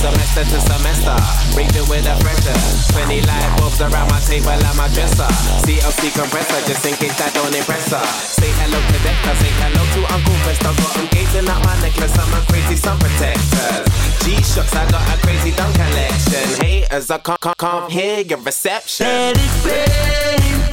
semester to semester, breathing with a pressure. 20 light bulbs around my table and my dresser. CLC compressor, just in case that don't impress her. Say hello to Decca, say hello to Uncle Fester. Got him gazing at my necklace, I'm a crazy sun protector. G-Shocks, I got a crazy dumb collection. Haters, I can't hear your reception. Let it rain.